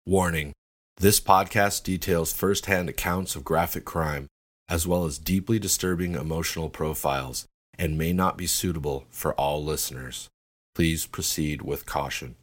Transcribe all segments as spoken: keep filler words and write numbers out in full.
Warning: this podcast details first-hand accounts of graphic crime, as well as deeply disturbing emotional profiles, and may not be suitable for all listeners. Please proceed with caution.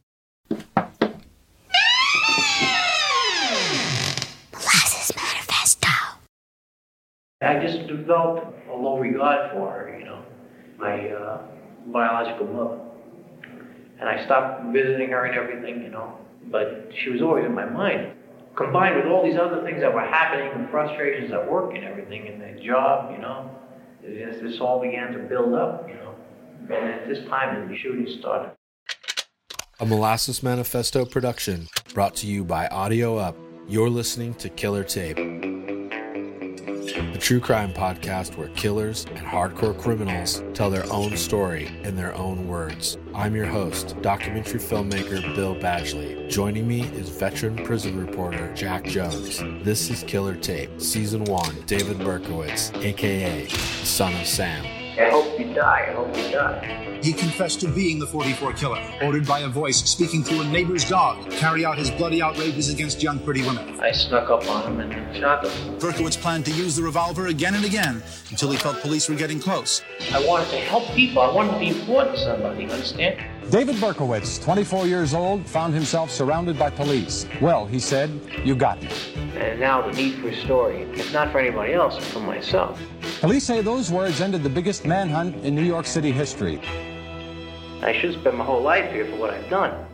Molasses Manifesto. I just developed a low regard for her, you know, my uh, biological mother. And I stopped visiting her and everything, you know, but she was always in my mind. Combined with all these other things that were happening, the frustrations at work and everything, and the job, you know, this, this all began to build up, you know. And at this time, the shooting started. A Molasses Manifesto production brought to you by Audio Up. You're listening to Killer Tape, the true crime podcast where killers and hardcore criminals tell their own story in their own words. I'm your host, documentary filmmaker Bill Badgley. Joining me is veteran prison reporter Jack Jones. This is Killer Tape, Season one, David Berkowitz, a k a the son of Sam. I hope you die, I hope you die. He confessed to being the forty-four killer, ordered by a voice speaking through a neighbor's dog to carry out his bloody outrages against young pretty women. I snuck up on him and shot him. Berkowitz planned to use the revolver again and again until he felt police were getting close. I wanted to help people. I wanted to be important to somebody, you understand? David Berkowitz, twenty-four years old, found himself surrounded by police. Well, he said, you got me. And now the need for a story. It's not for anybody else, it's for myself. Police say those words ended the biggest manhunt in New York City history. I should spend my whole life here for what I've done.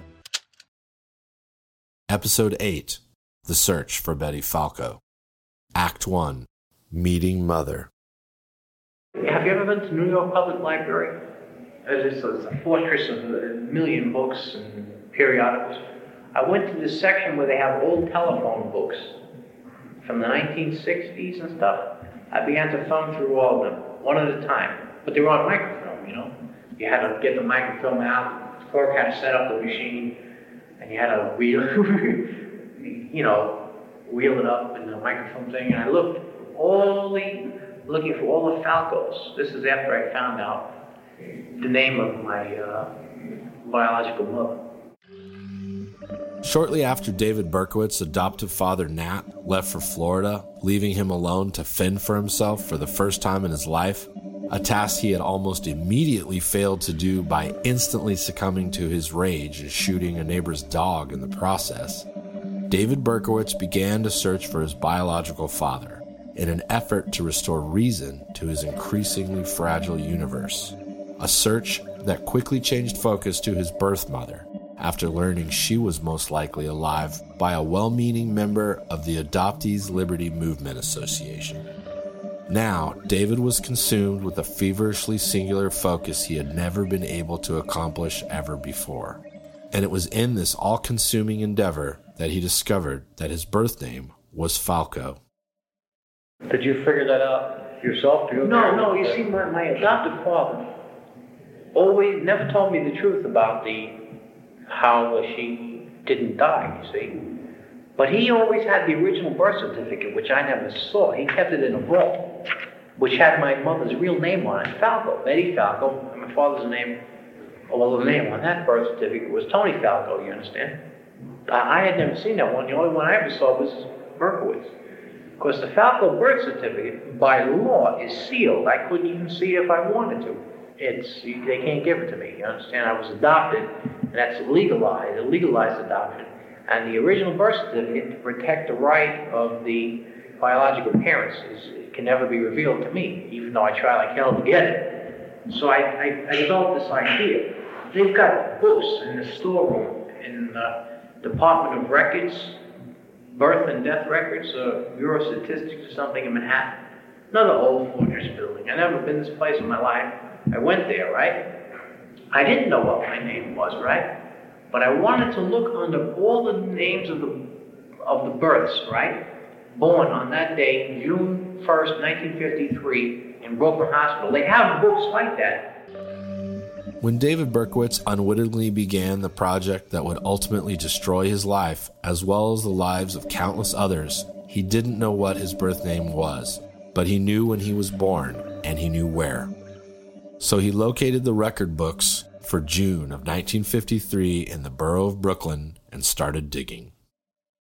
Episode eight, The Search for Betty Falco. Act one, Meeting Mother. Have you ever been to New York Public Library? It's a fortress of a million books and periodicals. I went to this section where they have old telephone books from the nineteen sixties and stuff. I began to thumb through all of them, one at a time. But they were on microfilm, you know? You had to get the microfilm out, the clerk had to set up the machine, and you had to wheel, you know, wheel it up in the microfilm thing. And I looked, only looking for all the Falcos. This is after I found out the name of my uh, biological mother. Shortly after David Berkowitz's adoptive father, Nat, left for Florida, leaving him alone to fend for himself for the first time in his life, a task he had almost immediately failed to do by instantly succumbing to his rage and shooting a neighbor's dog in the process, David Berkowitz began to search for his biological father in an effort to restore reason to his increasingly fragile universe. A search that quickly changed focus to his birth mother, after learning she was most likely alive by a well-meaning member of the Adoptees Liberty Movement Association. Now, David was consumed with a feverishly singular focus he had never been able to accomplish ever before. And it was in this all-consuming endeavor that he discovered that his birth name was Falco. Did you figure that out yourself? No, no, you see, my, my adoptive father always never told me the truth about the how she didn't die, you see. But he always had the original birth certificate, which I never saw. He kept it in a vault, which had my mother's real name on it, Falco, Betty Falco. And my father's name, well, the name on that birth certificate was Tony Falco, you understand? I, I had never seen that one. The only one I ever saw was Berkowitz. Because the Falco birth certificate, by law, is sealed. I couldn't even see it if I wanted to. It's, they can't give it to me, you understand? I was adopted, and that's legalized, a legalized adoption. And the original birth certificate, to protect the right of the biological parents, is, it can never be revealed to me, even though I try like hell to get it. So I, I, I developed this idea. They've got books in the storeroom, in the Department of Records, birth and death records, uh, Bureau of Statistics or something in Manhattan. Another old fortress building. I've never been this place in my life. I went there, right? I didn't know what my name was, right? But I wanted to look under all the names of the of the births, right? Born on that day, June first, nineteen fifty-three, in Brooklyn Hospital. They have books like that. When David Berkowitz unwittingly began the project that would ultimately destroy his life, as well as the lives of countless others, he didn't know what his birth name was, but he knew when he was born, and he knew where. So he located the record books for June of nineteen fifty-three in the borough of Brooklyn and started digging.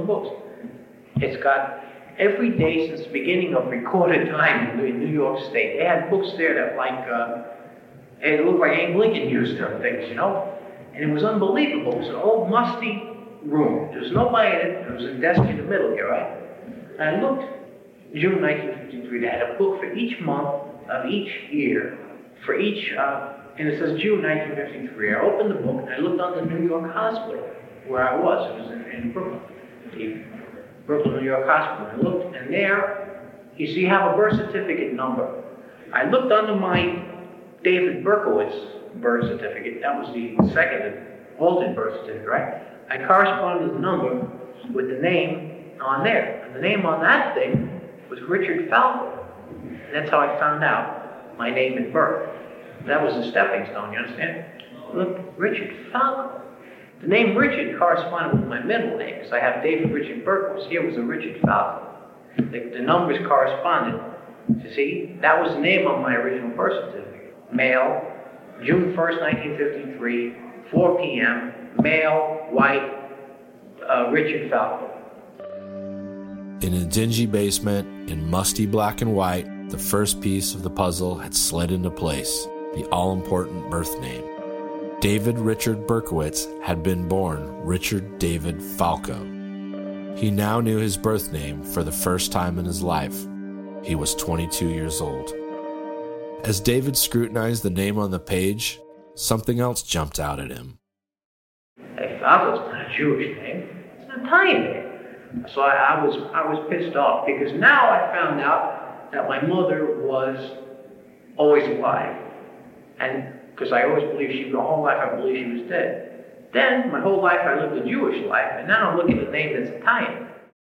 books. It's got every day since the beginning of recorded time in New York State. They had books there that like, uh, it looked like Abe Lincoln used them things, you know? And it was unbelievable. It was an old musty room. There was nobody in it. There was a desk in the middle here, right? And I looked, June nineteen fifty-three, they had a book for each month of each year, for each, uh, and it says June nineteen fifty-three. I opened the book and I looked on the New York Hospital, where I was. It was in, in Brooklyn, the Brooklyn, New York Hospital. I looked, and there, you see, you have a birth certificate number. I looked under my David Berkowitz birth certificate. That was the second altered birth certificate, right? I corresponded the number with the name on there. And the name on that thing was Richard Falco. And that's how I found out my name and birth. That was a stepping stone, you understand? Look, Richard Falco. The name Richard corresponded with my middle name, because I have David Richard Berkowitz. Here was a Richard Falco. The, the numbers corresponded. You see, that was the name on my original birth certificate. Male, June first, nineteen fifty-three, four p.m., male, white, uh, Richard Falco. In a dingy basement, in musty black and white, the first piece of the puzzle had slid into place, the all-important birth name. David Richard Berkowitz had been born Richard David Falco. He now knew his birth name for the first time in his life. He was twenty-two years old. As David scrutinized the name on the page, something else jumped out at him. Hey, Falco's not a Jewish name. It's an Italian name. So I, I was I was pissed off, because now I found out that my mother was always alive. And because I always believed she, the whole life I believed she was dead. Then, my whole life I lived a Jewish life, and now I'm looking at a name that's Italian.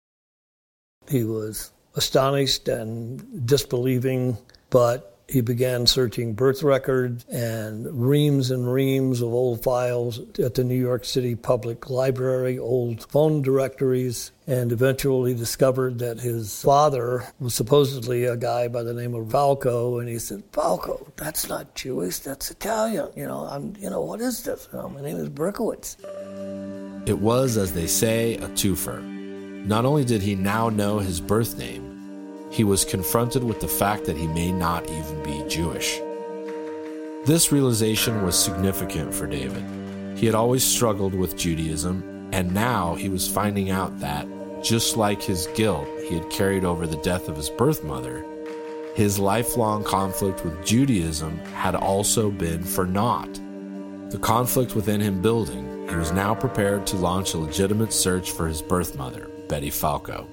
He was astonished and disbelieving, but he began searching birth records and reams and reams of old files at the New York City Public Library, old phone directories, and eventually discovered that his father was supposedly a guy by the name of Falco, and he said, Falco, that's not Jewish, that's Italian. You know, I'm, you know, what is this? You know, my name is Berkowitz. It was, as they say, a twofer. Not only did he now know his birth name, he was confronted with the fact that he may not even be Jewish. This realization was significant for David. He had always struggled with Judaism, and now he was finding out that, just like his guilt he had carried over the death of his birth mother, his lifelong conflict with Judaism had also been for naught. The conflict within him building, he was now prepared to launch a legitimate search for his birth mother, Betty Falco.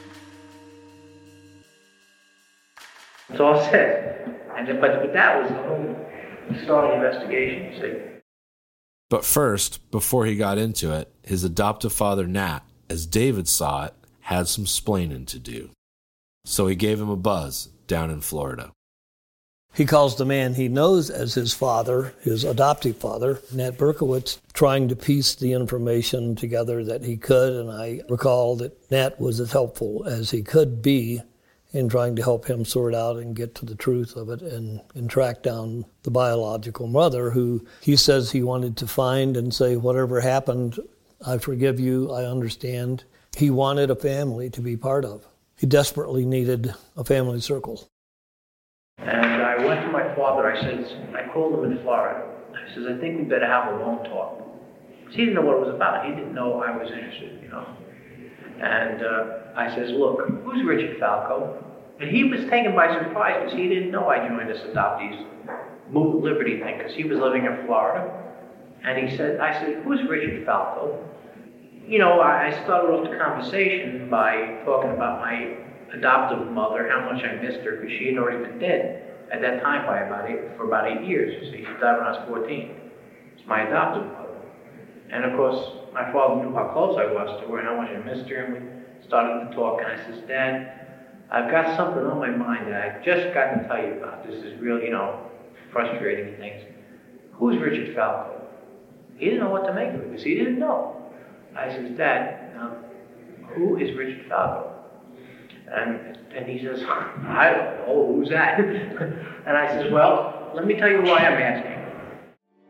That's all it says. And then, but, but that was the whole start of the investigation, you see. But first, before he got into it, his adoptive father, Nat, as David saw it, had some splaining to do. So he gave him a buzz down in Florida. He calls the man he knows as his father, his adoptive father, Nat Berkowitz, trying to piece the information together that he could, and I recall that Nat was as helpful as he could be in trying to help him sort out and get to the truth of it and, and track down the biological mother, who he says he wanted to find and say, whatever happened, I forgive you, I understand. He wanted a family to be part of. He desperately needed a family circle. And I went to my father, I said, I called him in Florida. I says, I think we better have a long talk. Because he didn't know what it was about. He didn't know I was interested, you know. And uh, I says, look, who's Richard Falco? And he was taken by surprise because he didn't know I joined this adoptees movement liberty thing, because he was living in Florida. And he said, I said, who's Richard Falco? You know, I started off the conversation by talking about my adoptive mother, how much I missed her, because she had already been dead at that time by about eight, for about eight years. You see, she died when I was fourteen. It's my adoptive mother. And of course, my father knew how close I was to her and how much I missed her, and we started to talk. And I says, Dad, I've got something on my mind that I just got to tell you about. This is real, you know, frustrating things. Who's Richard Falco? He didn't know what to make of it because he didn't know. I says, Dad, um, who is Richard Falco? And and he says, I don't know, who's that? And I says, well, let me tell you why I'm asking.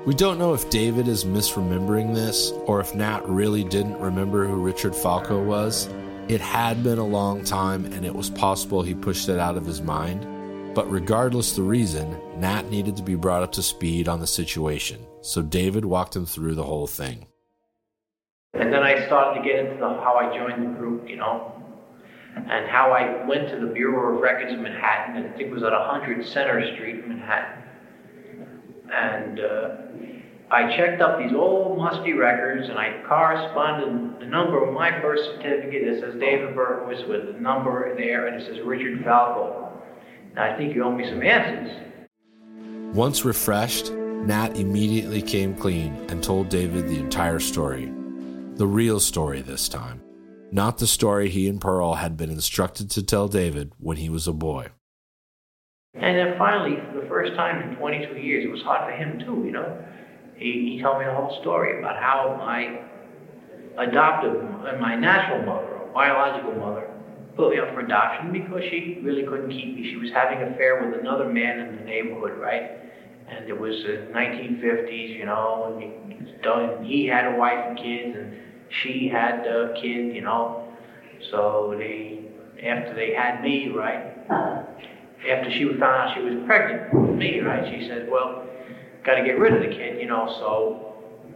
We don't know if David is misremembering this or if Nat really didn't remember who Richard Falco was. It had been a long time and it was possible he pushed it out of his mind. But regardless the reason, Nat needed to be brought up to speed on the situation, so David walked him through the whole thing. And then I started to get into the, how I joined the group, you know, and how I went to the Bureau of Records in Manhattan, and I think it was at one hundred Center Street in Manhattan. And uh, I checked up these old musty records, and I corresponded the number of my birth certificate. It says David Berkowitz with the number there, and it says Richard Falco. Now, I think you owe me some answers. Once refreshed, Nat immediately came clean and told David the entire story. The real story this time. Not the story he and Pearl had been instructed to tell David when he was a boy. And then finally, for the first time in twenty-two years, it was hard for him too, you know. He, he told me the whole story about how my adoptive, my natural mother, or biological mother, put me up for adoption because she really couldn't keep me. She was having an affair with another man in the neighborhood, right? And it was the nineteen fifties, you know, and he, he had a wife and kids, and she had a kid, you know. So they, after they had me, right, after she found out she was pregnant with me, right, she said, well, got to get rid of the kid, you know, so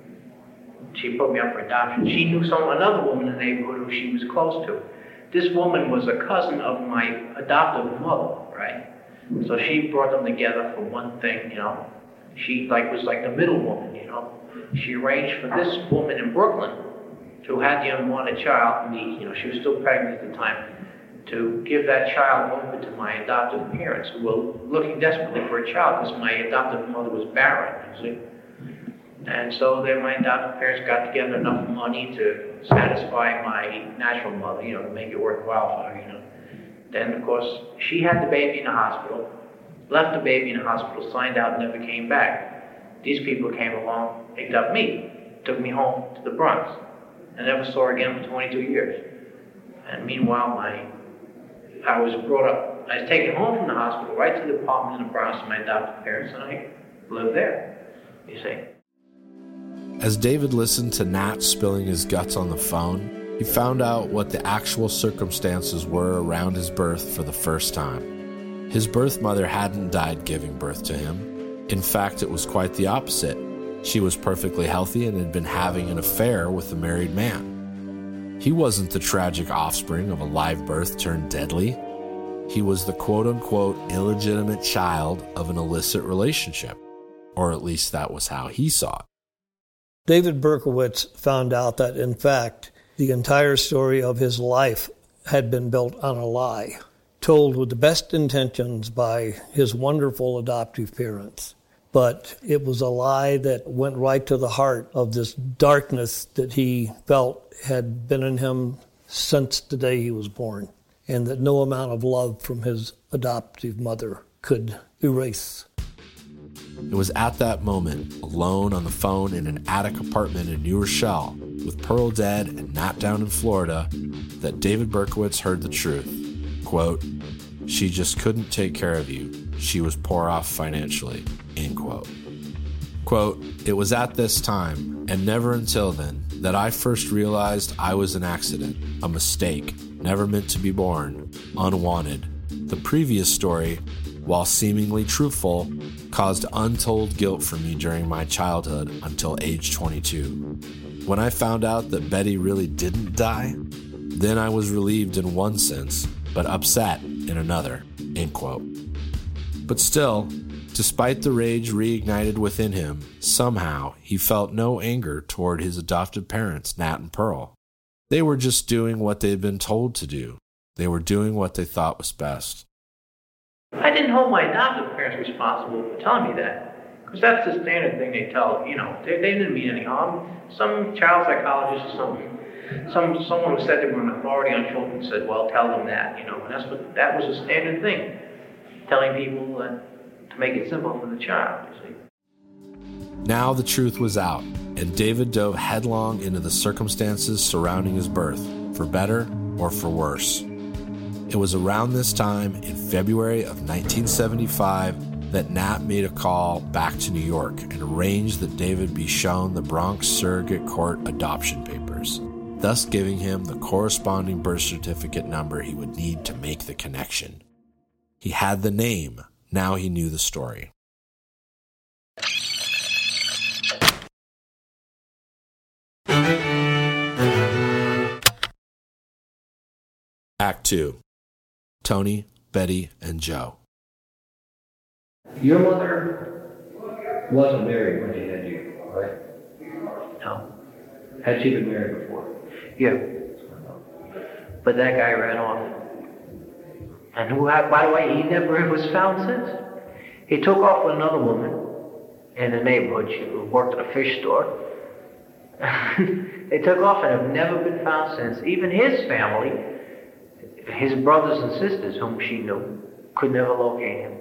she put me up for adoption. She knew some another woman in the neighborhood who she was close to. This woman was a cousin of my adoptive mother, right? So she brought them together for one thing, you know. She like was like the middle woman, you know. She arranged for this woman in Brooklyn who had the unwanted child, me, you know, she was still pregnant at the time, to give that child over to my adoptive parents who were looking desperately for a child because my adoptive mother was barren, you see. And so then my adoptive parents got together enough money to satisfy my natural mother, you know, to make it worthwhile for her, you know. Then, of course, she had the baby in the hospital, left the baby in the hospital, signed out, never came back. These people came along, picked up me, took me home to the Bronx. I never saw her again for twenty-two years. And meanwhile, my I was brought up, I was taken home from the hospital right to the apartment in the Bronx to my adoptive parents, and I lived there, you see. As David listened to Nat spilling his guts on the phone, he found out what the actual circumstances were around his birth for the first time. His birth mother hadn't died giving birth to him. In fact, it was quite the opposite. She was perfectly healthy and had been having an affair with a married man. He wasn't the tragic offspring of a live birth turned deadly. He was the quote-unquote illegitimate child of an illicit relationship, or at least that was how he saw it. David Berkowitz found out that, in fact, the entire story of his life had been built on a lie, told with the best intentions by his wonderful adoptive parents. But it was a lie that went right to the heart of this darkness that he felt had been in him since the day he was born, and that no amount of love from his adoptive mother could erase. It was at that moment, alone on the phone in an attic apartment in New Rochelle, with Pearl dead and Nat down in Florida, that David Berkowitz heard the truth. Quote, "She just couldn't take care of you. She was poor off financially." End quote. Quote, "It was at this time, and never until then, that I first realized I was an accident, a mistake, never meant to be born, unwanted. The previous story, while seemingly truthful, caused untold guilt for me during my childhood until age twenty-two. When I found out that Betty really didn't die, then I was relieved in one sense, but upset in another." End quote. But still, despite the rage reignited within him, somehow he felt no anger toward his adoptive parents, Nat and Pearl. They were just doing what they had been told to do. They were doing what they thought was best. I didn't hold my adoptive parents responsible for telling me that, because that's the standard thing they tell, you know, they, they didn't mean any harm. Some child psychologist or something, some someone who said they were an authority on children said, well, tell them that, you know, and that's what, that was a standard thing, telling people uh, to make it simple for the child, you see. Now the truth was out, and David dove headlong into the circumstances surrounding his birth, for better or for worse. It was around this time, in February of nineteen seventy-five, that Nat made a call back to New York and arranged that David be shown the Bronx Surrogate Court adoption papers, thus giving him the corresponding birth certificate number he would need to make the connection. He had the name, now he knew the story. Act two. Tony, Betty, and Joe. Your mother wasn't married when she had you, right? No. Had she been married before? Yeah. But that guy ran off. And who, by the way, he never was found since. He took off with another woman in the neighborhood. She worked at a fish store. They took off and have never been found since. Even his family, his brothers and sisters, whom she knew, could never locate him.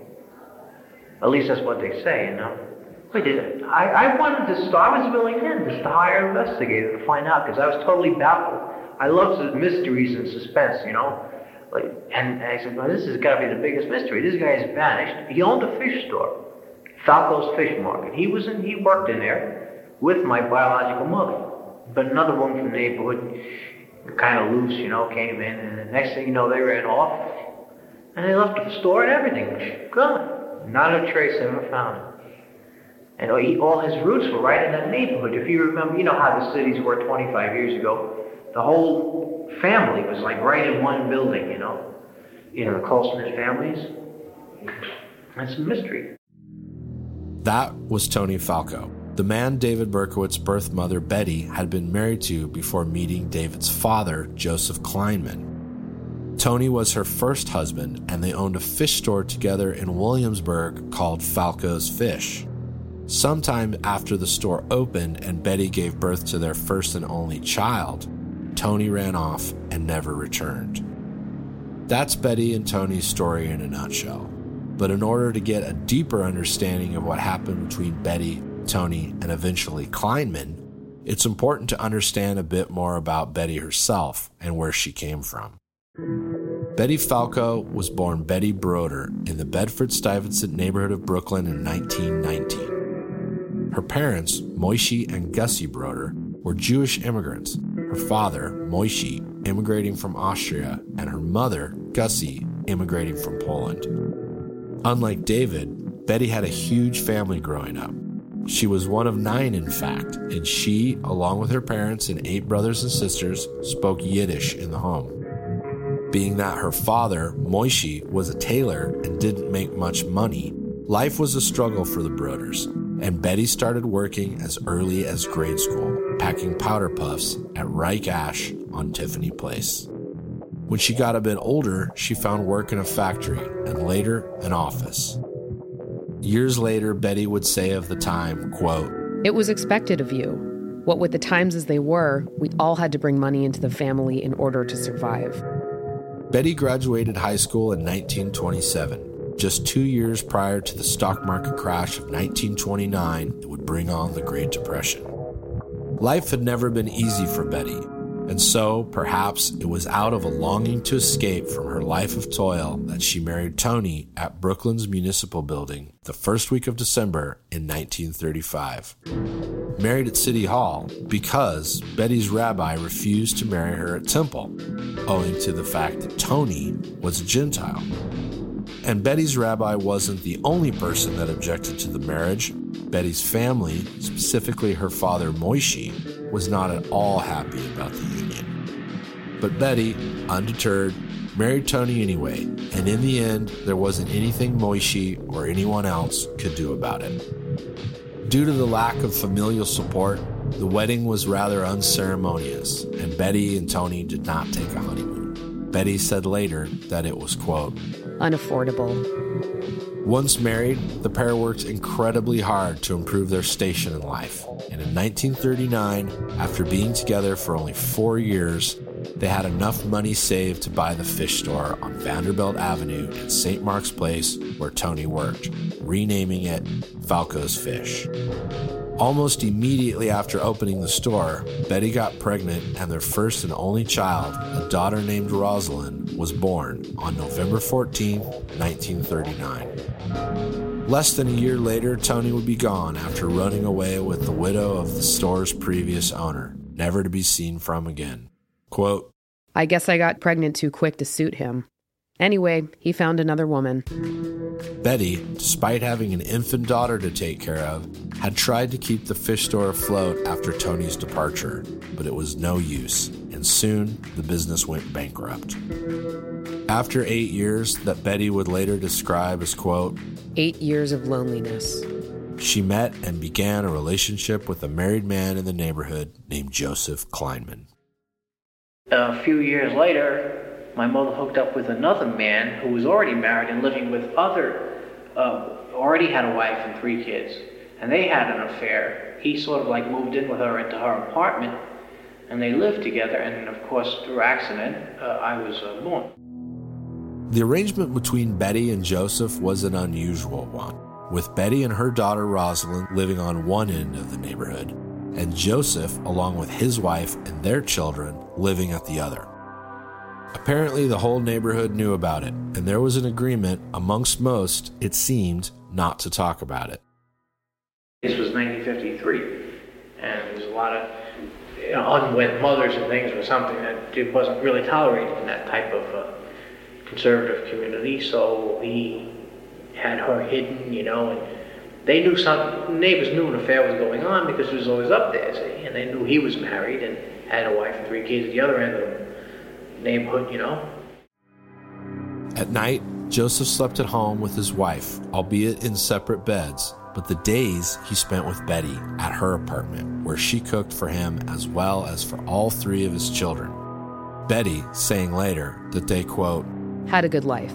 At least that's what they say, you know. We did it. I, I wanted to start, I was willing in just to hire an investigator to find out, because I was totally baffled. I love the mysteries and suspense, you know. Like, and I said, well, this has got to be the biggest mystery. This guy has vanished. He owned a fish store, Falco's Fish Market. He was in, he worked in there with my biological mother. But another woman from the neighborhood, kind of loose, you know, came in, and the next thing you know, they ran off, and they left the store and everything. Gone. Not a trace ever found. And all his roots were right in that neighborhood. If you remember, you know how the cities were twenty-five years ago. The whole family was like right in one building, you know. You know, the close-knit families. That's a mystery. That was Tony Falco, the man David Berkowitz's birth mother, Betty, had been married to before meeting David's father, Joseph Kleinman. Tony was her first husband, and they owned a fish store together in Williamsburg called Falco's Fish. Sometime after the store opened and Betty gave birth to their first and only child, Tony ran off and never returned. That's Betty and Tony's story in a nutshell. But in order to get a deeper understanding of what happened between Betty, Tony, and eventually Kleinman, it's important to understand a bit more about Betty herself and where she came from. Betty Falco was born Betty Broder in the Bedford-Stuyvesant neighborhood of Brooklyn in nineteen nineteen. Her parents, Moishe and Gussie Broder, were Jewish immigrants, her father, Moishe, immigrating from Austria, and her mother, Gussie, immigrating from Poland. Unlike David, Betty had a huge family growing up. She was one of nine, in fact, and she, along with her parents and eight brothers and sisters, spoke Yiddish in the home. Being that her father, Moishe, was a tailor and didn't make much money, life was a struggle for the Broders, and Betty started working as early as grade school, packing powder puffs at Reich Ash on Tiffany Place. When she got a bit older, she found work in a factory, and later, an office. Years later, Betty would say of the time, quote, "It was expected of you. What with the times as they were, we all had to bring money into the family in order to survive." Betty graduated high school in nineteen twenty-seven, just two years prior to the stock market crash of nineteen twenty-nine that would bring on the Great Depression. Life had never been easy for Betty, and so, perhaps, it was out of a longing to escape from her life of toil that she married Tony at Brooklyn's Municipal Building the first week of December in nineteen thirty-five. Married at City Hall because Betty's rabbi refused to marry her at Temple, owing to the fact that Tony was a Gentile. And Betty's rabbi wasn't the only person that objected to the marriage. Betty's family, specifically her father Moishe, was not at all happy about the union. But Betty, undeterred, married Tony anyway, and in the end, there wasn't anything Moishe or anyone else could do about it. Due to the lack of familial support, the wedding was rather unceremonious, and Betty and Tony did not take a honeymoon. Betty said later that it was, quote, unaffordable. Once married, the pair worked incredibly hard to improve their station in life, and in nineteen thirty-nine, after being together for only four years, they had enough money saved to buy the fish store on Vanderbilt Avenue in Saint Mark's Place where Tony worked, renaming it Falco's Fish. Almost immediately after opening the store, Betty got pregnant and their first and only child, a daughter named Rosalind, was born on November fourteenth, nineteen thirty-nine. Less than a year later, Tony would be gone after running away with the widow of the store's previous owner, never to be seen from again. Quote, I guess I got pregnant too quick to suit him. Anyway, he found another woman. Betty, despite having an infant daughter to take care of, had tried to keep the fish store afloat after Tony's departure, but it was no use, and soon the business went bankrupt. After eight years that Betty would later describe as, quote, Eight years of loneliness. She met and began a relationship with a married man in the neighborhood named Joseph Kleinman. A few years later, my mother hooked up with another man who was already married and living with other, uh, already had a wife and three kids, and they had an affair. He sort of like moved in with her into her apartment, and they lived together, and of course, through accident, uh, I was uh, born. The arrangement between Betty and Joseph was an unusual one, with Betty and her daughter Rosalind living on one end of the neighborhood, and Joseph, along with his wife and their children, living at the other. Apparently, the whole neighborhood knew about it, and there was an agreement amongst most, it seemed, not to talk about it. This was nineteen fifty-three, and there was a lot of you know, unwed mothers and things was something that it wasn't really tolerated in that type of uh, conservative community, so he had her hidden, you know, and they knew some, neighbors knew an affair was going on because he was always up there, see, and they knew he was married and had a wife and three kids at the other end of the neighborhood, you know. At night, Joseph slept at home with his wife, albeit in separate beds, but the days he spent with Betty at her apartment, where she cooked for him as well as for all three of his children. Betty saying later that they, quote, had a good life.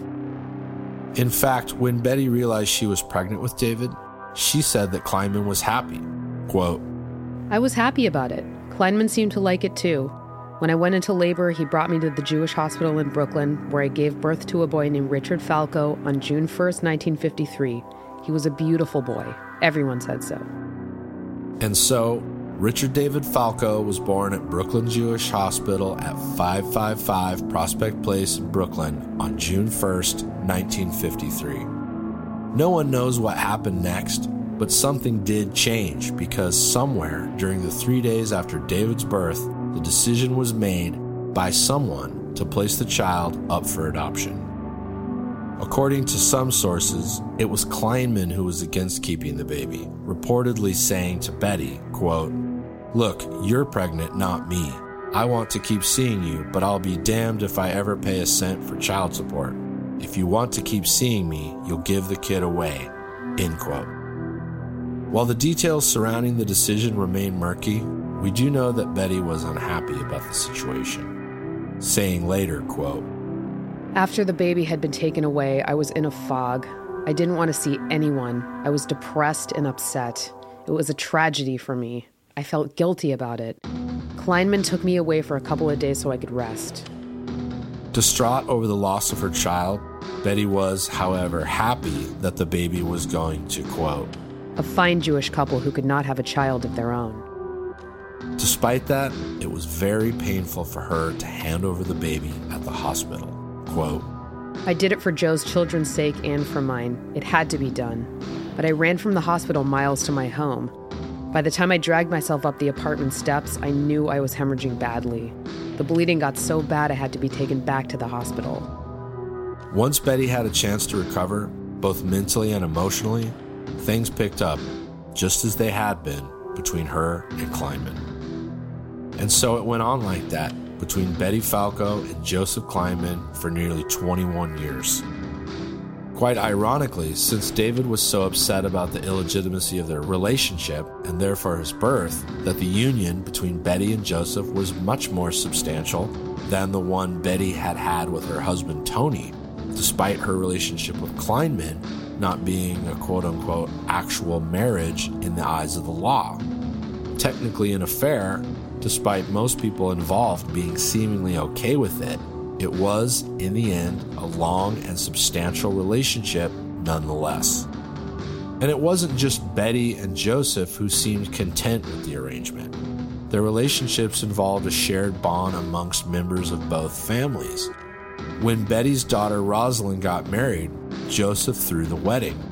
In fact, when Betty realized she was pregnant with David, she said that Kleinman was happy. Quote, I was happy about it. Kleinman seemed to like it too. When I went into labor, he brought me to the Jewish hospital in Brooklyn, where I gave birth to a boy named Richard Falco on June first, nineteen fifty-three. He was a beautiful boy. Everyone said so. And so, Richard David Falco was born at Brooklyn Jewish Hospital at five five five Prospect Place in Brooklyn on June first, nineteen fifty-three. No one knows what happened next, but something did change because somewhere during the three days after David's birth, the decision was made by someone to place the child up for adoption. According to some sources, it was Kleinman who was against keeping the baby, reportedly saying to Betty, quote, look, you're pregnant, not me. I want to keep seeing you, but I'll be damned if I ever pay a cent for child support. If you want to keep seeing me, you'll give the kid away, end quote. While the details surrounding the decision remain murky, we do know that Betty was unhappy about the situation, saying later, quote, after the baby had been taken away, I was in a fog. I didn't want to see anyone. I was depressed and upset. It was a tragedy for me. I felt guilty about it. Kleinman took me away for a couple of days so I could rest. Distraught over the loss of her child, Betty was, however, happy that the baby was going to, quote, a fine Jewish couple who could not have a child of their own. Despite that, it was very painful for her to hand over the baby at the hospital. Quote, I did it for Joe's children's sake and for mine. It had to be done. But I ran from the hospital miles to my home. By the time I dragged myself up the apartment steps, I knew I was hemorrhaging badly. The bleeding got so bad I had to be taken back to the hospital. Once Betty had a chance to recover, both mentally and emotionally, things picked up, just as they had been between her and Kleinman. And so it went on like that between Betty Falco and Joseph Kleinman for nearly twenty-one years. Quite ironically, since David was so upset about the illegitimacy of their relationship, and therefore his birth, that the union between Betty and Joseph was much more substantial than the one Betty had had with her husband Tony, despite her relationship with Kleinman not being a quote-unquote actual marriage in the eyes of the law. Technically an affair, despite most people involved being seemingly okay with it, it was, in the end, a long and substantial relationship nonetheless. And it wasn't just Betty and Joseph who seemed content with the arrangement. Their relationships involved a shared bond amongst members of both families. When Betty's daughter Rosalind got married, Joseph threw the wedding.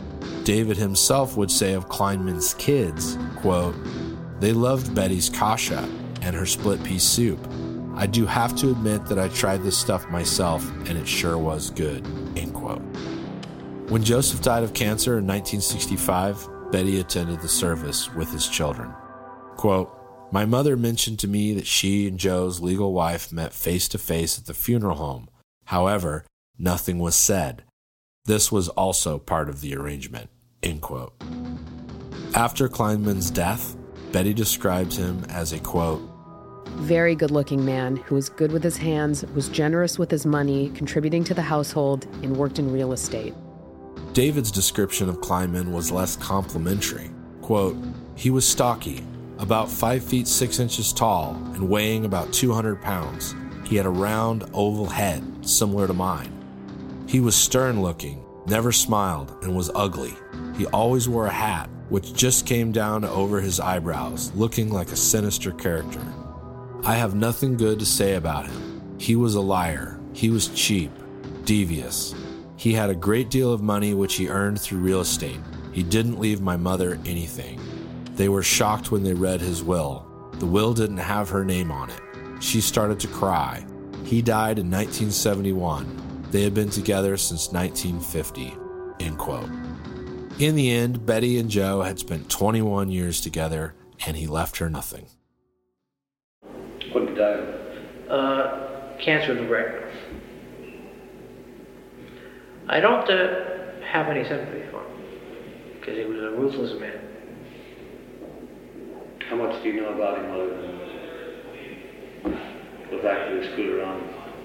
David himself would say of Kleinman's kids, quote, "They loved Betty's kasha and her split-pea soup. I do have to admit that I tried this stuff myself, and it sure was good," end quote. When Joseph died of cancer in nineteen sixty-five, Betty attended the service with his children. Quote, "My mother mentioned to me that she and Joe's legal wife met face-to-face at the funeral home. However, nothing was said. This was also part of the arrangement," end quote. After Kleinman's death, Betty described him as a, quote, "Very good-looking man who was good with his hands, was generous with his money, contributing to the household, and worked in real estate." David's description of Kleinman was less complimentary. Quote, "He was stocky, about five feet six inches tall and weighing about two hundred pounds. He had a round, oval head, similar to mine. He was stern-looking, never smiled, and was ugly. He always wore a hat, which just came down to over his eyebrows, looking like a sinister character. I have nothing good to say about him. He was a liar. He was cheap, devious. He had a great deal of money which he earned through real estate. He didn't leave my mother anything. They were shocked when they read his will. The will didn't have her name on it. She started to cry. He died in nineteen seventy-one. They had been together since nineteen fifty, end quote. In the end, Betty and Joe had spent twenty-one years together, and he left her nothing. What did he die of? Uh, cancer of the brain. I don't uh, have any sympathy for him, because he was a ruthless man. How much do you know about him other than the fact that he screwed around?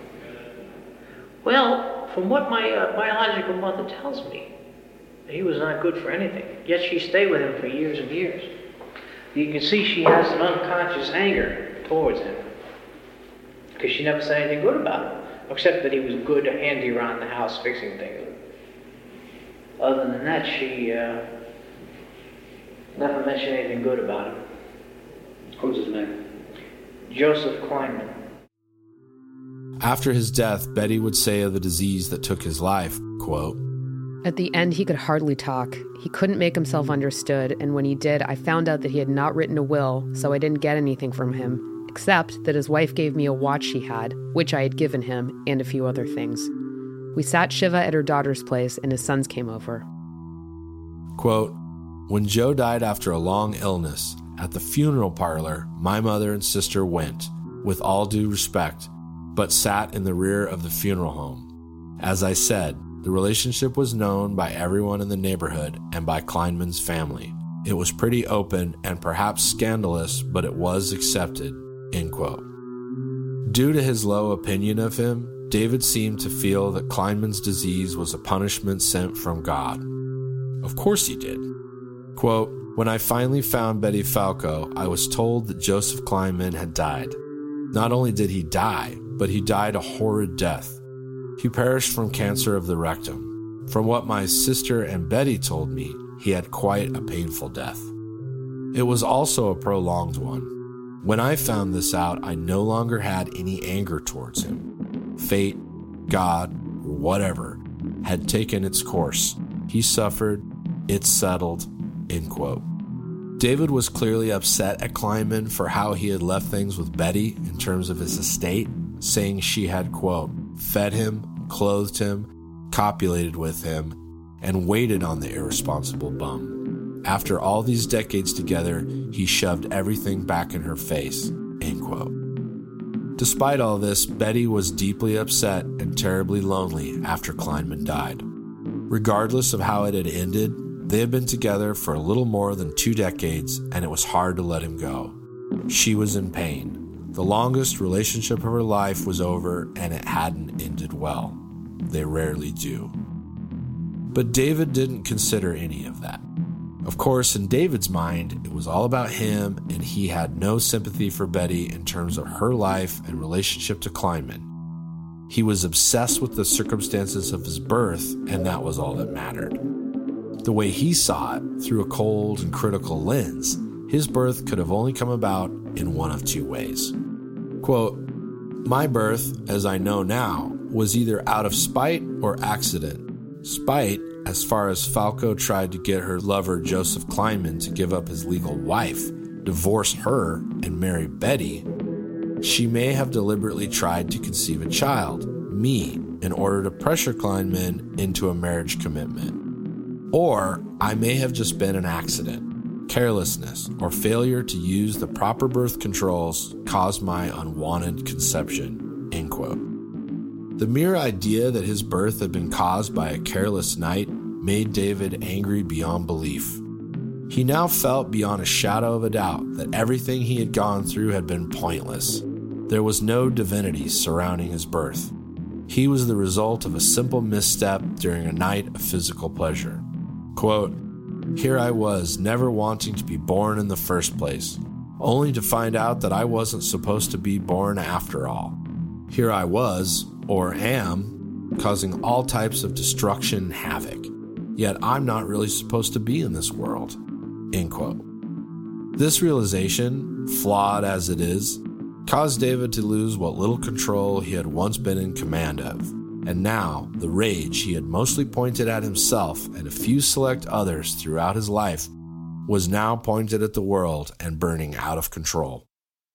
Well, from what my uh, biological mother tells me, he was not good for anything. Yet she stayed with him for years and years. You can see she has an unconscious anger towards him, because she never said anything good about him, except that he was good, handy around the house fixing things. Other than that, she uh, never mentioned anything good about him. What's his name? Joseph Kleinman. After his death, Betty would say of the disease that took his life, quote, "At the end, he could hardly talk. He couldn't make himself understood, and when he did, I found out that he had not written a will, so I didn't get anything from him, except that his wife gave me a watch she had, which I had given him, and a few other things. We sat Shiva at her daughter's place, and his sons came over." Quote, "When Joe died after a long illness, at the funeral parlor, my mother and sister went, with all due respect, but sat in the rear of the funeral home. As I said, the relationship was known by everyone in the neighborhood and by Kleinman's family. It was pretty open and perhaps scandalous, but it was accepted," end quote. Due to his low opinion of him, David seemed to feel that Kleinman's disease was a punishment sent from God. Of course he did. Quote, "When I finally found Betty Falco, I was told that Joseph Kleinman had died. Not only did he die, but he died a horrid death. He perished from cancer of the rectum. From what my sister and Betty told me, he had quite a painful death. It was also a prolonged one. When I found this out, I no longer had any anger towards him. Fate, God, or whatever, had taken its course. He suffered, it's settled," end quote. David was clearly upset at Kleinman for how he had left things with Betty in terms of his estate, saying she had, quote, "fed him, clothed him, copulated with him, and waited on the irresponsible bum. After all these decades together, he shoved everything back in her face," end quote. Despite all this, Betty was deeply upset and terribly lonely after Kleinman died. Regardless of how it had ended, they had been together for a little more than two decades, and it was hard to let him go. She was in pain. The longest relationship of her life was over, and it hadn't ended well. They rarely do. But David didn't consider any of that. Of course, in David's mind, it was all about him, and he had no sympathy for Betty in terms of her life and relationship to Kleinman. He was obsessed with the circumstances of his birth, and that was all that mattered. The way he saw it, through a cold and critical lens, his birth could have only come about in one of two ways. Quote, "My birth, as I know now, was either out of spite or accident. Spite, as far as Falco tried to get her lover Joseph Kleinman to give up his legal wife, divorce her, and marry Betty, she may have deliberately tried to conceive a child, me, in order to pressure Kleinman into a marriage commitment. Or I may have just been an accident, carelessness, or failure to use the proper birth controls caused my unwanted conception, end quote. The mere idea that his birth had been caused by a careless night made David angry beyond belief. He now felt beyond a shadow of a doubt that everything he had gone through had been pointless. There was no divinity surrounding his birth. He was the result of a simple misstep during a night of physical pleasure. Quote, "Here I was, never wanting to be born in the first place, only to find out that I wasn't supposed to be born after all. Here I was, or am, causing all types of destruction and havoc. Yet I'm not really supposed to be in this world." End quote. This realization, flawed as it is, caused David to lose what little control he had once been in command of, and now the rage he had mostly pointed at himself and a few select others throughout his life was now pointed at the world and burning out of control.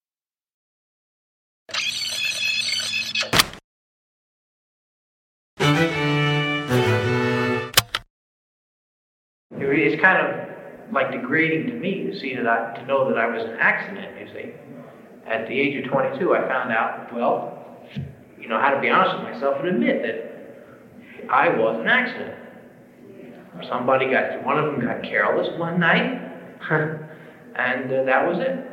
It's kind of like degrading to me to see that I, to know that I was an accident, you see. At the age of twenty-two, I found out, well, you know, how to be honest with myself and admit that I was an accident. Somebody got, one of them got careless one night, and uh, that was it.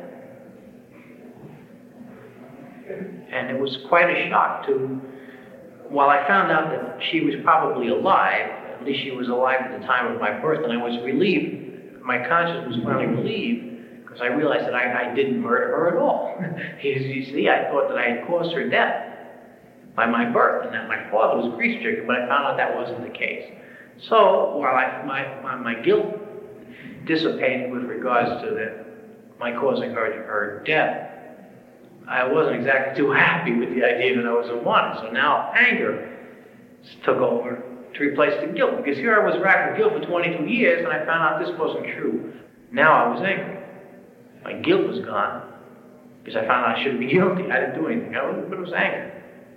And it was quite a shock to, while I found out that she was probably alive, at least she was alive at the time of my birth, and I was relieved, my conscience was finally relieved, because I realized that I, I didn't murder her at all. You see, I thought that I had caused her death by my birth, and that my father was grief-stricken, but I found out that wasn't the case. So, while I, my, my, my guilt dissipated with regards to the, my causing her, her death, I wasn't exactly too happy with the idea that I was unwanted. So now anger took over to replace the guilt, because here I was racked with guilt for twenty-two years, and I found out this wasn't true. Now I was angry. My guilt was gone, because I found out I shouldn't be guilty. I didn't do anything, I was, but it was anger.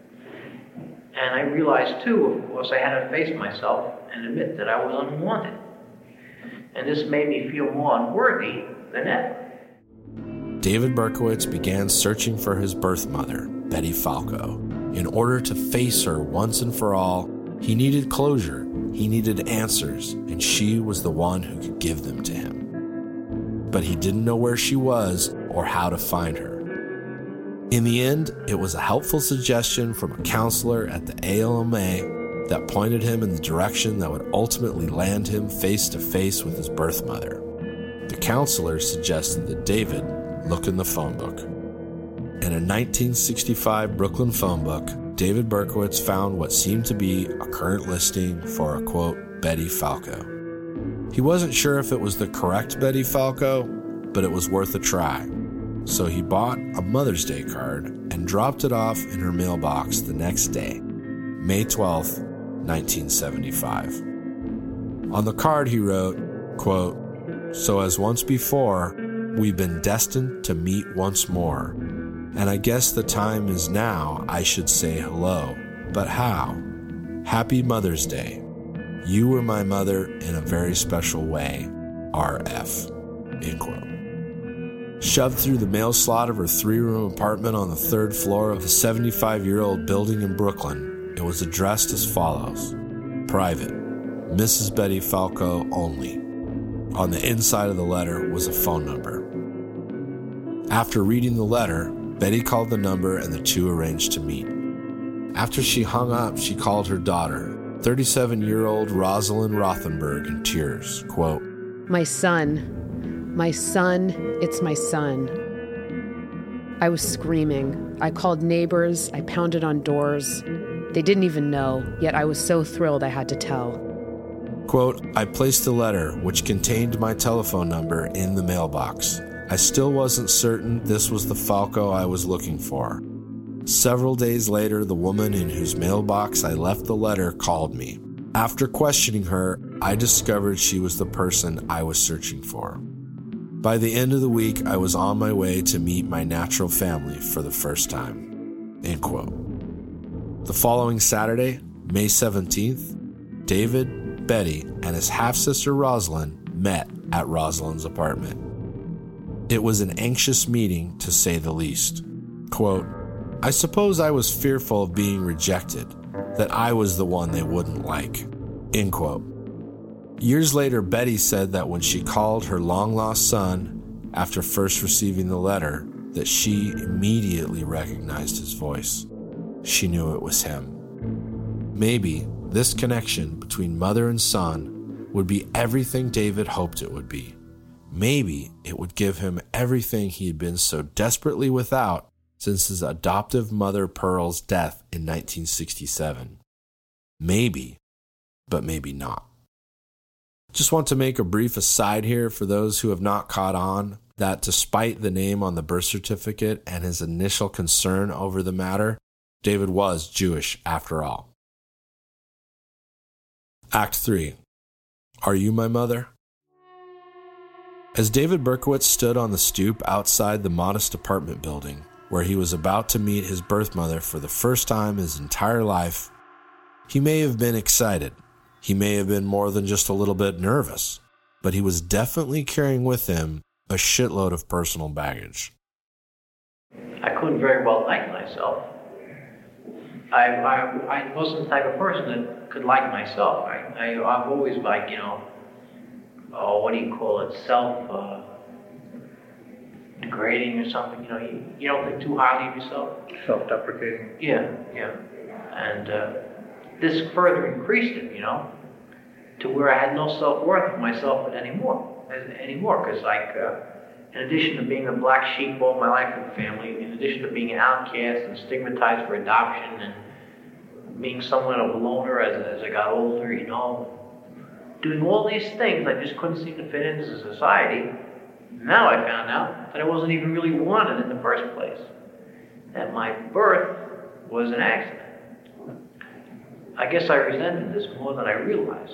And I realized too, of course, I had to face myself and admit that I was unwanted. And this made me feel more unworthy than ever. David Berkowitz began searching for his birth mother, Betty Falco. In order to face her once and for all, he needed closure, he needed answers, and she was the one who could give them to him. But he didn't know where she was or how to find her. In the end, it was a helpful suggestion from a counselor at the A L M A that pointed him in the direction that would ultimately land him face to face with his birth mother. The counselor suggested that David look in the phone book. In a nineteen sixty-five Brooklyn phone book, David Berkowitz found what seemed to be a current listing for a, quote, Betty Falco. He wasn't sure if it was the correct Betty Falco, but it was worth a try. So he bought a Mother's Day card and dropped it off in her mailbox the next day, May twelfth, nineteen seventy-five. On the card he wrote, quote, "So as once before, we've been destined to meet once more. And I guess the time is now I should say hello. But how? Happy Mother's Day. You were my mother in a very special way. R F" End quote. Shoved through the mail slot of her three-room apartment on the third floor of a seventy-five-year-old building in Brooklyn, it was addressed as follows. Private. Missus Betty Falco only. On the inside of the letter was a phone number. After reading the letter, Betty called the number and the two arranged to meet. After she hung up, she called her daughter, thirty-seven-year-old Rosalind Rothenberg, in tears, quote, "My son, my son, it's my son." I was screaming. I called neighbors. I pounded on doors. They didn't even know, yet I was so thrilled I had to tell. Quote, "I placed the letter, which contained my telephone number, in the mailbox. I still wasn't certain this was the Falco I was looking for. Several days later, the woman in whose mailbox I left the letter called me. After questioning her, I discovered she was the person I was searching for. By the end of the week, I was on my way to meet my natural family for the first time." End quote. The following Saturday, May seventeenth, David, Betty, and his half-sister Rosalind met at Rosalind's apartment. It was an anxious meeting, to say the least. Quote, "I suppose I was fearful of being rejected, that I was the one they wouldn't like." End quote. Years later, Betty said that when she called her long-lost son after first receiving the letter, that she immediately recognized his voice. She knew it was him. Maybe this connection between mother and son would be everything David hoped it would be. Maybe it would give him everything he had been so desperately without since his adoptive mother Pearl's death in nineteen sixty-seven. Maybe, but maybe not. Just want to make a brief aside here for those who have not caught on that despite the name on the birth certificate and his initial concern over the matter, David was Jewish after all. Act three. Are You My Mother? As David Berkowitz stood on the stoop outside the modest apartment building where he was about to meet his birth mother for the first time in his entire life, he may have been excited. He may have been more than just a little bit nervous, but he was definitely carrying with him a shitload of personal baggage. I couldn't very well like myself. I, I, I wasn't the type of person that could like myself. I, I, I've always like, you know, oh, what do you call it, self, uh, degrading or something, you know, you, you don't think too highly of yourself. Self-deprecating. Yeah, yeah. And uh, this further increased it, you know, to where I had no self-worth of myself anymore, anymore, because like, uh, in addition to being a black sheep all my life in the family, in addition to being an outcast and stigmatized for adoption and being somewhat of a loner as, as I got older, you know, doing all these things I just couldn't seem to fit into society. Now I found out that I wasn't even really wanted in the first place, that my birth was an accident. I guess I resented this more than I realized.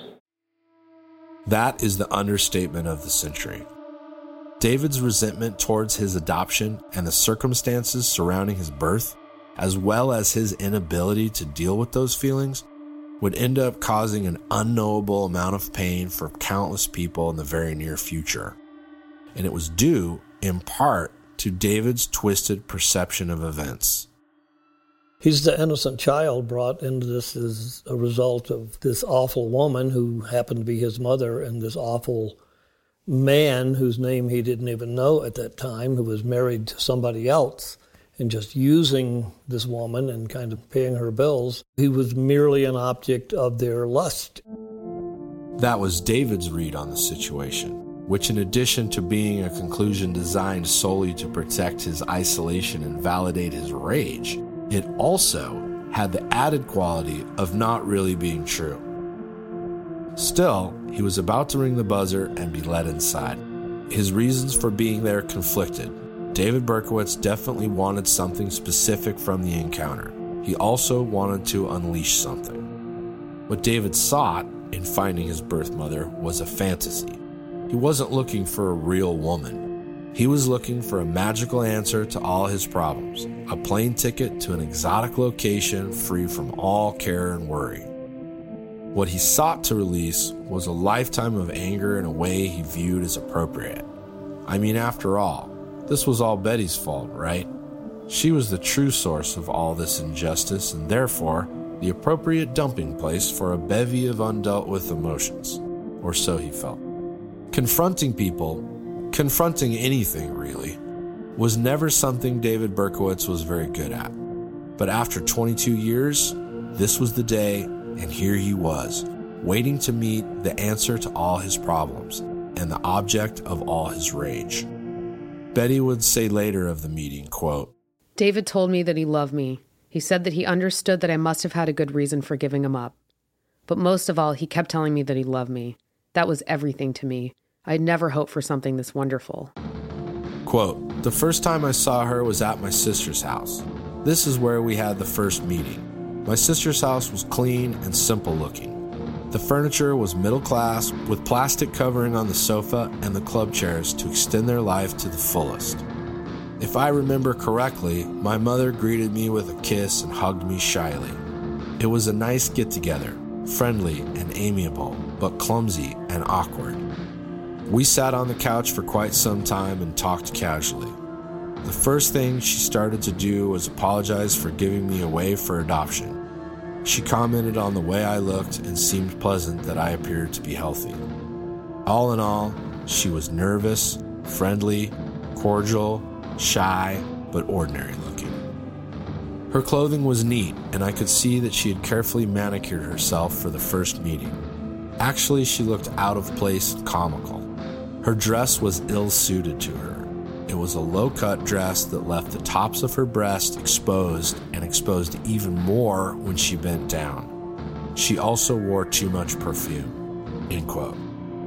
That is the understatement of the century. David's resentment towards his adoption and the circumstances surrounding his birth, as well as his inability to deal with those feelings, would end up causing an unknowable amount of pain for countless people in the very near future. And it was due, in part, to David's twisted perception of events. He's the innocent child brought into this as a result of this awful woman who happened to be his mother and this awful man whose name he didn't even know at that time, who was married to somebody else and just using this woman and kind of paying her bills. He was merely an object of their lust. That was David's read on the situation, which in addition to being a conclusion designed solely to protect his isolation and validate his rage, it also had the added quality of not really being true. Still, he was about to ring the buzzer and be let inside. His reasons for being there conflicted. David Berkowitz definitely wanted something specific from the encounter. He also wanted to unleash something. What David sought in finding his birth mother was a fantasy. He wasn't looking for a real woman. He was looking for a magical answer to all his problems, a plane ticket to an exotic location free from all care and worry. What he sought to release was a lifetime of anger in a way he viewed as appropriate. I mean, after all, this was all Betty's fault, right? She was the true source of all this injustice and therefore the appropriate dumping place for a bevy of undealt with emotions, or so he felt. Confronting people, confronting anything really, was never something David Berkowitz was very good at. But after twenty-two years, this was the day, and here he was, waiting to meet the answer to all his problems and the object of all his rage. Betty would say later of the meeting, quote, David told me that he loved me. He said that he understood that I must have had a good reason for giving him up. But most of all, he kept telling me that he loved me. That was everything to me. I'd never hoped for something this wonderful. Quote, the first time I saw her was at my sister's house. This is where we had the first meeting. My sister's house was clean and simple looking. The furniture was middle class, with plastic covering on the sofa and the club chairs to extend their life to the fullest. If I remember correctly, my mother greeted me with a kiss and hugged me shyly. It was a nice get-together, friendly and amiable, but clumsy and awkward. We sat on the couch for quite some time and talked casually. The first thing she started to do was apologize for giving me away for adoption. She commented on the way I looked and seemed pleasant that I appeared to be healthy. All in all, she was nervous, friendly, cordial, shy, but ordinary looking. Her clothing was neat, and I could see that she had carefully manicured herself for the first meeting. Actually, she looked out of place and comical. Her dress was ill-suited to her. It was a low-cut dress that left the tops of her breast exposed and exposed even more when she bent down. She also wore too much perfume." End quote.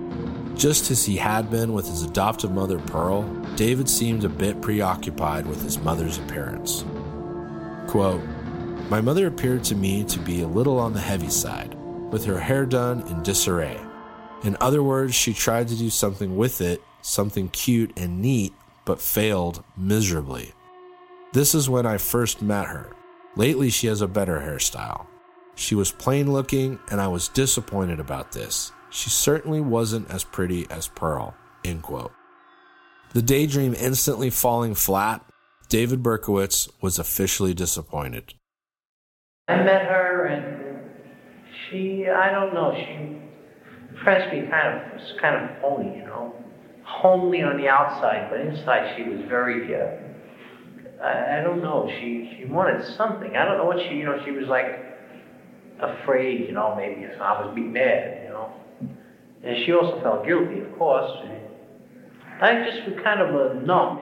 Just as he had been with his adoptive mother, Pearl, David seemed a bit preoccupied with his mother's appearance. Quote, "My mother appeared to me to be a little on the heavy side, with her hair done in disarray. In other words, she tried to do something with it, something cute and neat, but failed miserably. This is when I first met her. Lately, she has a better hairstyle. She was plain looking, and I was disappointed about this. She certainly wasn't as pretty as Pearl." End quote. The daydream instantly falling flat, David Berkowitz was officially disappointed. I met her, and she, I don't know, she impressed me kind of, was kind of phony, you know. Homely on the outside, but inside she was very, uh, I, I don't know, she, she wanted something. I don't know what she, you know, she was like afraid, you know, maybe if I was be mad, you know. And she also felt guilty, of course. I just was kind of a numb.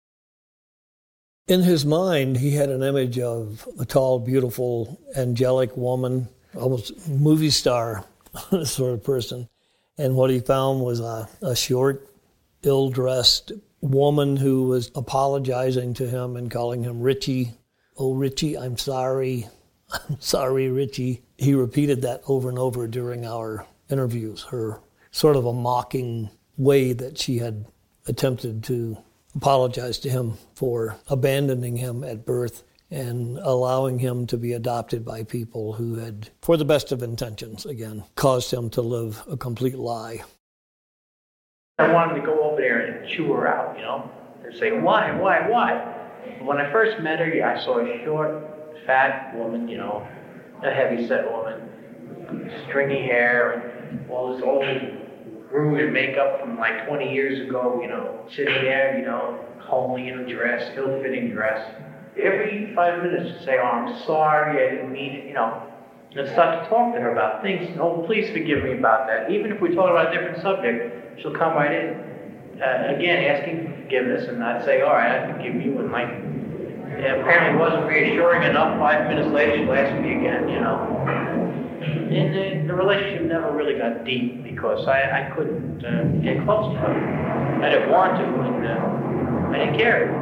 In his mind, he had an image of a tall, beautiful, angelic woman, almost movie star sort of person. And what he found was a, a short, ill-dressed woman who was apologizing to him and calling him Richie. "Oh, Richie, I'm sorry. I'm sorry, Richie." He repeated that over and over during our interviews, her sort of a mocking way that she had attempted to apologize to him for abandoning him at birth and allowing him to be adopted by people who had, for the best of intentions, again, caused him to live a complete lie. I wanted to go over there and chew her out, you know, and say, why, why, why? When I first met her, I saw a short, fat woman, you know, a heavy-set woman, stringy hair, and all this old rude makeup from like twenty years ago, you know, sitting there, you know, homely in a dress, ill-fitting dress. Every five minutes to say, "Oh, I'm sorry, I didn't mean it," you know, and start to talk to her about things. "Oh, please forgive me about that." Even if we talk about a different subject, she'll come right in, uh, again, asking for forgiveness, and I'd say, "All right, I forgive you," and like, it apparently wasn't reassuring enough. Five minutes later, she'll ask me again, you know. And the, the relationship never really got deep because I, I couldn't uh, get close to her. I didn't want to, and uh, I didn't care.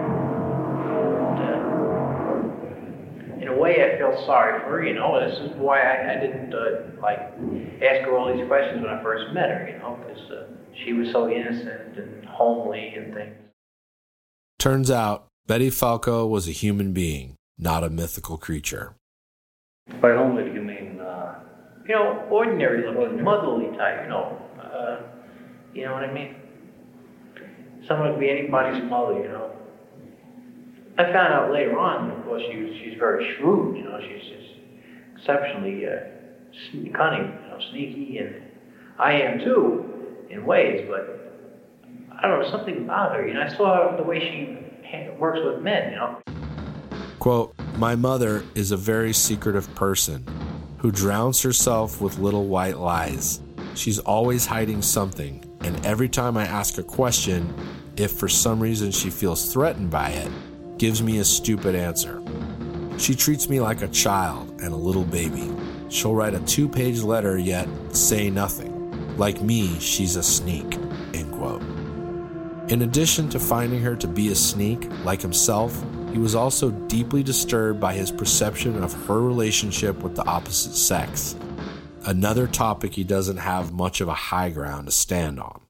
And, uh, in a way, I felt sorry for her, you know. This is why I, I didn't, uh, like, ask her all these questions when I first met her, you know, because uh, she was so innocent and homely and things. Turns out, Betty Falco was a human being, not a mythical creature. By homely, do you mean, uh, you know, ordinary looking, motherly type, you know. Uh, you know what I mean? Someone could be anybody's mother, you know. I found out later on, of course, she was, she's very shrewd, you know. She's just exceptionally uh, cunning, you know, sneaky, and I am too, in ways, but I don't know, something about her. You know, I saw the way she works with men, you know. Quote, "My mother is a very secretive person who drowns herself with little white lies. She's always hiding something, and every time I ask a question, if for some reason she feels threatened by it, gives me a stupid answer. She treats me like a child and a little baby. She'll write a two-page letter yet say nothing. Like me, she's a sneak." End quote. In addition to finding her to be a sneak, like himself, he was also deeply disturbed by his perception of her relationship with the opposite sex. another topic he doesn't have much of a high ground to stand on.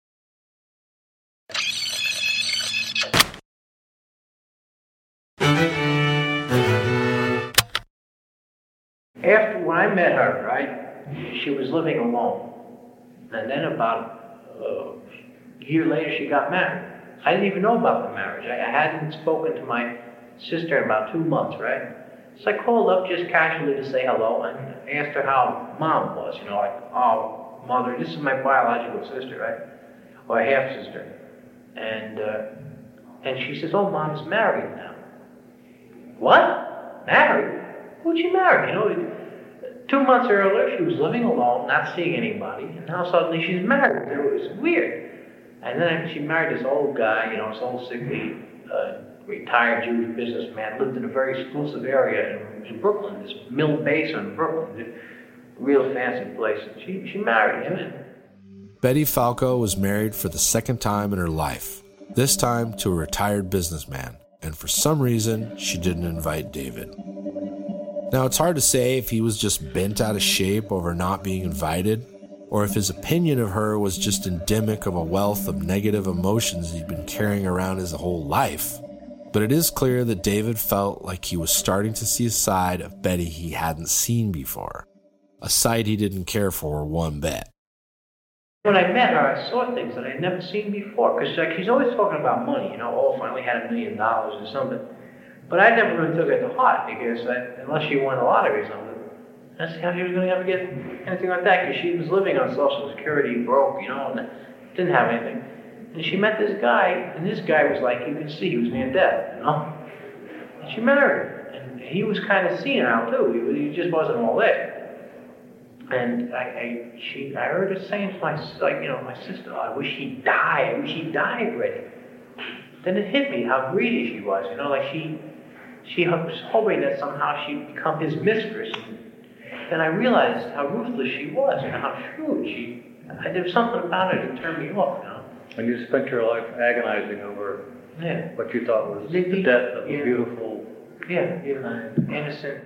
After when I met her, right, she was living alone. And then about uh, a year later, she got married. I didn't even know about the marriage. I, I hadn't spoken to my sister in about two months, right? So I called up just casually to say hello and asked her how mom was, you know, like, oh, mother, this is my biological sister, right? Or half-sister. And, uh, and she says, oh, mom's married now. What? Married? Who'd she marry? You know, two months earlier, she was living alone, not seeing anybody, and now suddenly she's married. It was weird. And then she married this old guy, you know, this old sickly, uh, retired Jewish businessman, lived in a very exclusive area in, in Brooklyn, this Mill Basin in Brooklyn, real fancy place. And she, she married him. Betty Falco was married for the second time in her life, this time to a retired businessman, and for some reason, she didn't invite David. Now, it's hard to say if he was just bent out of shape over not being invited, or if his opinion of her was just endemic of a wealth of negative emotions he'd been carrying around his whole life. But it is clear that David felt like he was starting to see a side of Betty he hadn't seen before, a side he didn't care for one bit. When I met her, I saw things that I'd never seen before, because like, she's always talking about money, you know, oh, finally had a million dollars or something. But I never really took it to heart, because I, unless she won the lottery or something, I didn't see how she was going to ever get anything like that, because she was living on Social Security, broke, you know, and didn't have anything. And she met this guy, and this guy was like, you could see he was near death, you know. And she married him, and he was kind of senile too. He, was, he just wasn't all there. And I, I, she, I heard her saying to my, like, you know, my sister, oh, I wish he'd die. I wish he'd die already. Then it hit me how greedy she was, you know, like she, she was hoping that somehow she'd become his mistress. Then I realized how ruthless she was and how shrewd she. There was something about her that turned me off, you know. And you spent your life agonizing over yeah. what you thought was the, the death of yeah. a beautiful, yeah, yeah, innocent.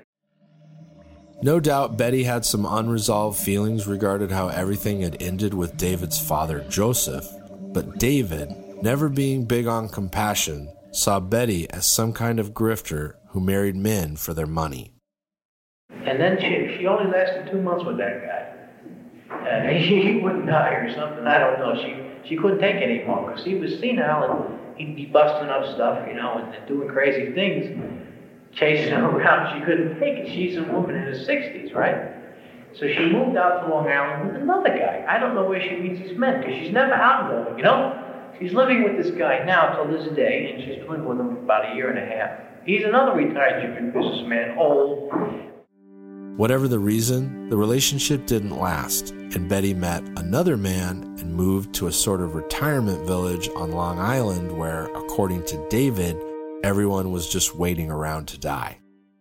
No doubt Betty had some unresolved feelings regarding how everything had ended with David's father, Joseph. But David, never being big on compassion, saw Betty as some kind of grifter who married men for their money. And then she, she only lasted two months with that guy. Uh, he, he wouldn't die or something, I don't know. She she couldn't take it anymore because he was senile and he'd be busting up stuff, you know, and, and doing crazy things, chasing her around. She couldn't take it. She's a woman in her sixties, right? So she moved out to Long Island with another guy. I don't know where she meets these men because she's never outgoing, you know? She's living with this guy now till this day, and she's been living with him for about a year and a half. He's another retired Jewish businessman, old. Whatever the reason, the relationship didn't last, and Betty met another man and moved to a sort of retirement village on Long Island where, according to David, everyone was just waiting around to die.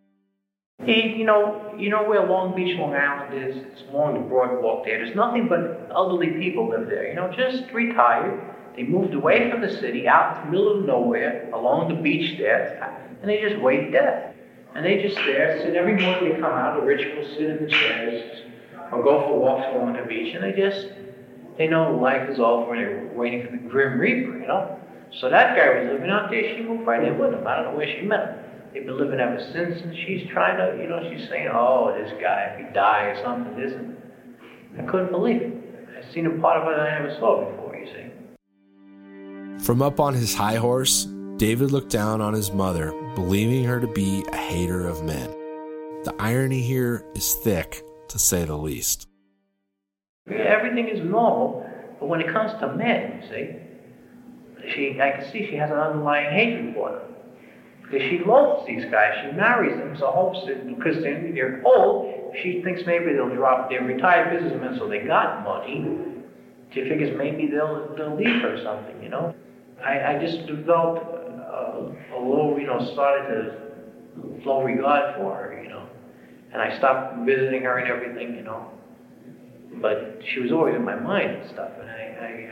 He, you know, you know where Long Beach, Long Island is? It's along the Broadwalk there. There's nothing but elderly people live there, you know, just retired. They moved away from the city, out in the middle of nowhere, along the beach there, and they just wait death. And they just there, sit every morning they come out, the rich will sit in the chairs, or go for walks along the beach, and they just, they know life is over and they're waiting for the Grim Reaper, you know? So that guy was living out there, she moved right in with him. I don't know where she met him. They've been living ever since, and she's trying to, you know, she's saying, oh, this guy, if he dies or something, this and I couldn't believe it. I've seen a part of it I never saw before, you see. From up on his high horse, David looked down on his mother, believing her to be a hater of men. The irony here is thick, to say the least. Yeah, everything is normal, but when it comes to men, you see, she, I can see she has an underlying hatred for them. Because she loves these guys, she marries them, so hopes that because they're, they're old, she thinks maybe they'll drop, they're retired businessmen, so they got money. She figures maybe they'll, they'll leave her something, you know. I, I just developed a, a low, you know, started to low regard for her, you know. And I stopped visiting her and everything, you know. But she was always in my mind and stuff. And I,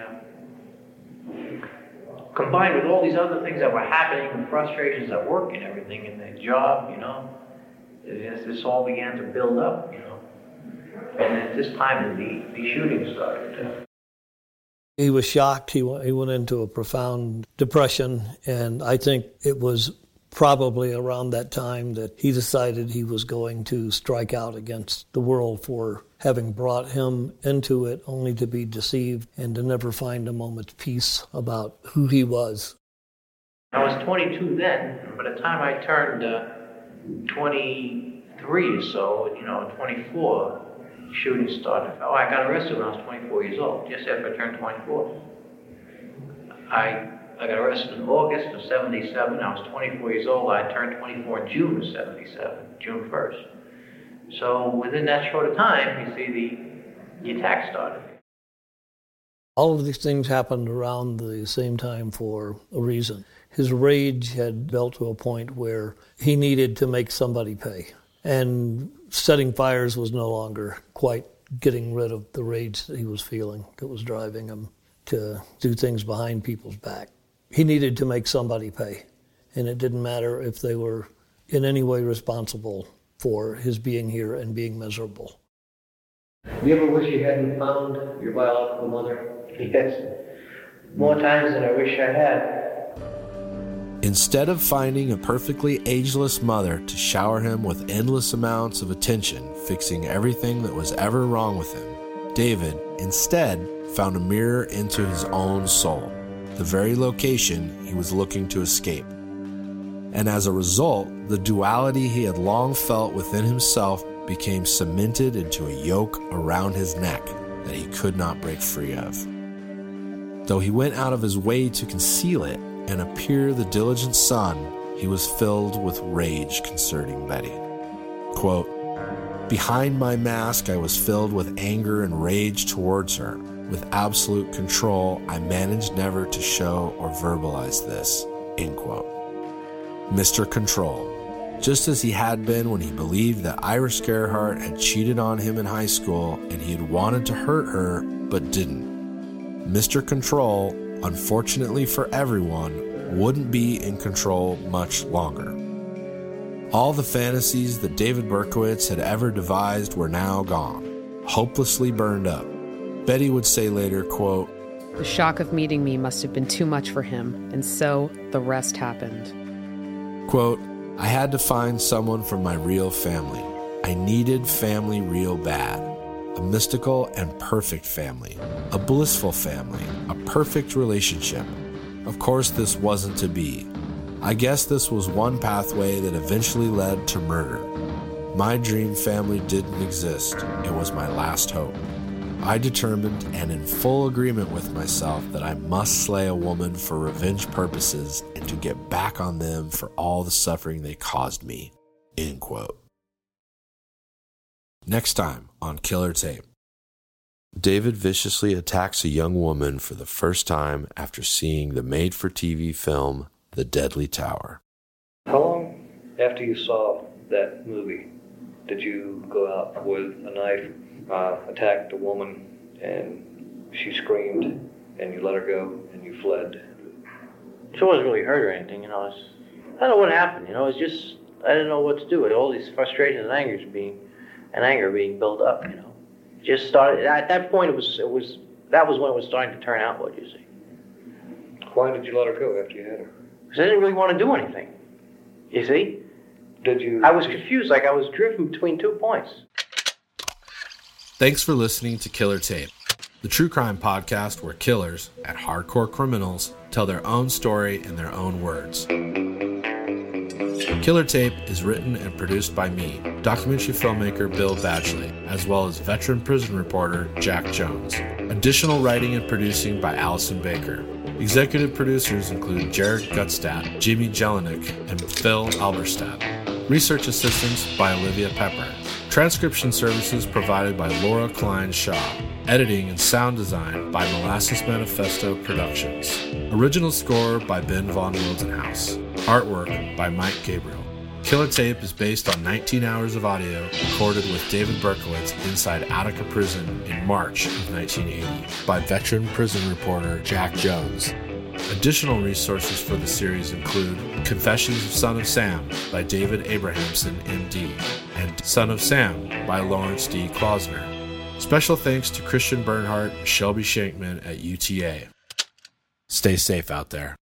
I uh, combined with all these other things that were happening, the frustrations at work and everything, and the job, you know, this, this all began to build up, you know. And at this time, the, the shooting started. He was shocked. He went, he went into a profound depression, and I think it was probably around that time that he decided he was going to strike out against the world for having brought him into it only to be deceived and to never find a moment's peace about who he was. I was twenty-two then. By the time I turned uh, twenty-three or so, you know, twenty-four, shooting started. Oh, I got arrested when I was twenty-four years old, just after I turned twenty-four. I I got arrested in August of seventy-seven. I was twenty-four years old. I turned twenty-four in June of seventy-seven, June first. So within that short of time, you see the, the attack started. All of these things happened around the same time for a reason. His rage had built to a point where he needed to make somebody pay. And setting fires was no longer quite getting rid of the rage that he was feeling that was driving him to do things behind people's back. He needed to make somebody pay, and it didn't matter if they were in any way responsible for his being here and being miserable. Do you ever wish you hadn't found your biological mother? Yes, more times than I wish I had. Instead of finding a perfectly ageless mother to shower him with endless amounts of attention, fixing everything that was ever wrong with him, David instead found a mirror into his own soul, the very location he was looking to escape. And as a result, the duality he had long felt within himself became cemented into a yoke around his neck that he could not break free of. Though he went out of his way to conceal it and appear the diligent son, he was filled with rage concerning Betty. Quote, "Behind my mask I was filled with anger and rage towards her. With absolute control, I managed never to show or verbalize this." End quote. Mister Control. Just as he had been when he believed that Iris Gerhardt had cheated on him in high school and he had wanted to hurt her but didn't. Mister Control, unfortunately for everyone, wouldn't be in control much longer. All the fantasies that David Berkowitz had ever devised were now gone, hopelessly burned up. Betty would say later, quote, "The shock of meeting me must have been too much for him, and so the rest happened." Quote, "I had to find someone from my real family. I needed family real bad. A mystical and perfect family. A blissful family. A perfect relationship. Of course, this wasn't to be. I guess this was one pathway that eventually led to murder. My dream family didn't exist. It was my last hope. I determined, and in full agreement with myself, that I must slay a woman for revenge purposes and to get back on them for all the suffering they caused me." End quote. Next time on Killer Tape. David viciously attacks a young woman for the first time after seeing the made-for-T V film The Deadly Tower. How long after you saw that movie did you go out with a knife, uh, attacked a woman, and she screamed, and you let her go, and you fled? She wasn't really hurt or anything, you know. It's, I don't know what happened, you know. It's just, I didn't know what to do with all these frustrations and angers being, and anger being built up, you know. Just started, at that point, it was, it was, that was when it was starting to turn outward, you see. Why did you let her go after you had her? Because I didn't really want to do anything, you see. Did you? I was confused, like I was driven between two points. Thanks for listening to Killer Tape, the true crime podcast where killers, at hardcore criminals, tell their own story in their own words. Killer Tape is written and produced by me, documentary filmmaker Bill Badgley, as well as veteran prison reporter Jack Jones. Additional writing and producing by Allison Baker. Executive producers include Jared Gutstadt, Jimmy Jelinek, and Phil Alberstadt. Research assistance by Olivia Pepper. Transcription services provided by Laura Klein Shaw. Editing and sound design by Molasses Manifesto Productions. Original score by Ben Von Wildenhouse. Artwork by Mike Gabriel. Killer Tape is based on nineteen hours of audio recorded with David Berkowitz inside Attica Prison in March of nineteen eighty by veteran prison reporter Jack Jones. Additional resources for the series include Confessions of Son of Sam by David Abrahamson, M D, and Son of Sam by Lawrence D. Klausner. Special thanks to Christian Bernhardt and Shelby Shankman at U T A. Stay safe out there.